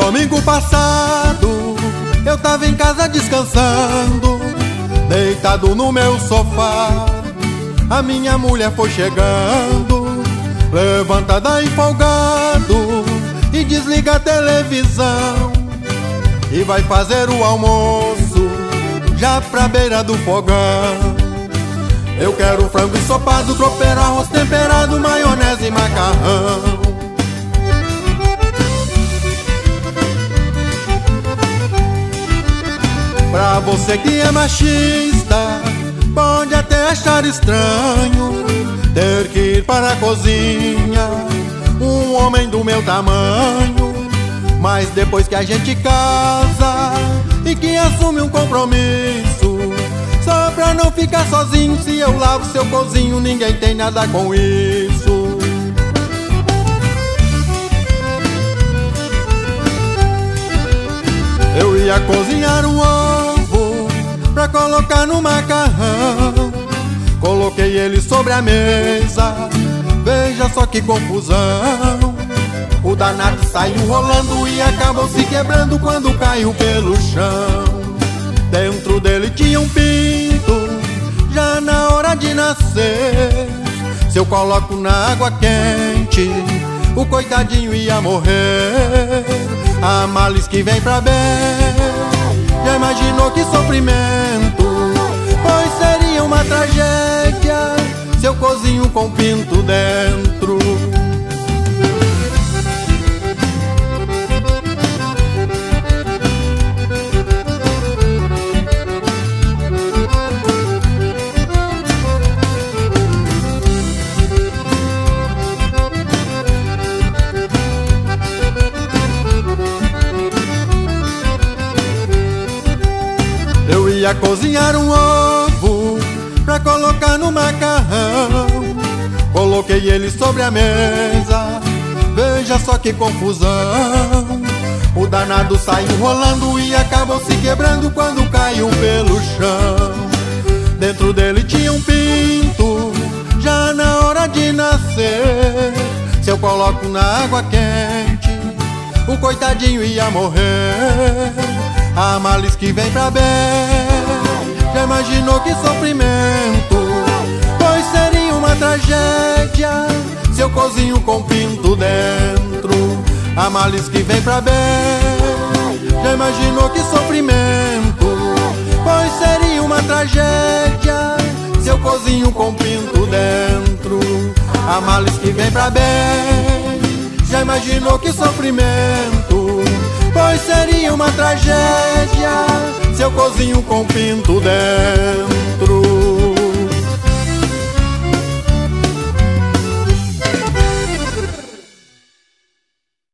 domingo passado eu tava em casa descansando, deitado no meu sofá. A minha mulher foi chegando, levantada e folgado, e desliga a televisão e vai fazer o almoço já pra beira do fogão. Eu quero frango ensopado, tropeiro, arroz temperado, maionese e macarrão. Pra você que é machista, pode até achar estranho ter que ir para a cozinha um homem do meu tamanho. Mas depois que a gente casa e que assume um compromisso, só pra não ficar sozinho, se eu lavo seu cozinho, ninguém tem nada com isso. Eu ia cozinhar um ovo pra colocar no macarrão, coloquei ele sobre a mesa, veja só que confusão. O danado saiu rolando e acabou se quebrando quando caiu pelo chão. Dentro dele tinha um pinto, já na hora de nascer. Se eu coloco na água quente, o coitadinho ia morrer. A males que vem pra bem, já imaginou que sofrimento? Pois seria uma tragédia se eu cozinho com pinto dentro. Eu ia cozinhar um ovo pra colocar no macarrão, coloquei ele sobre a mesa, veja só que confusão. O danado saiu rolando e acabou se quebrando quando caiu pelo chão. Dentro dele tinha um pinto, já na hora de nascer. Se eu coloco na água quente, o coitadinho ia morrer. A males que vem pra bem, já imaginou que sofrimento? Pois seria uma tragédia se eu cozinho com pinto dentro. A males que vem pra bem, já imaginou que sofrimento? Pois seria uma tragédia se eu cozinho com pinto dentro. A males que vem pra bem, já imaginou que sofrimento? Pois seria uma tragédia se eu cozinho com pinto dentro.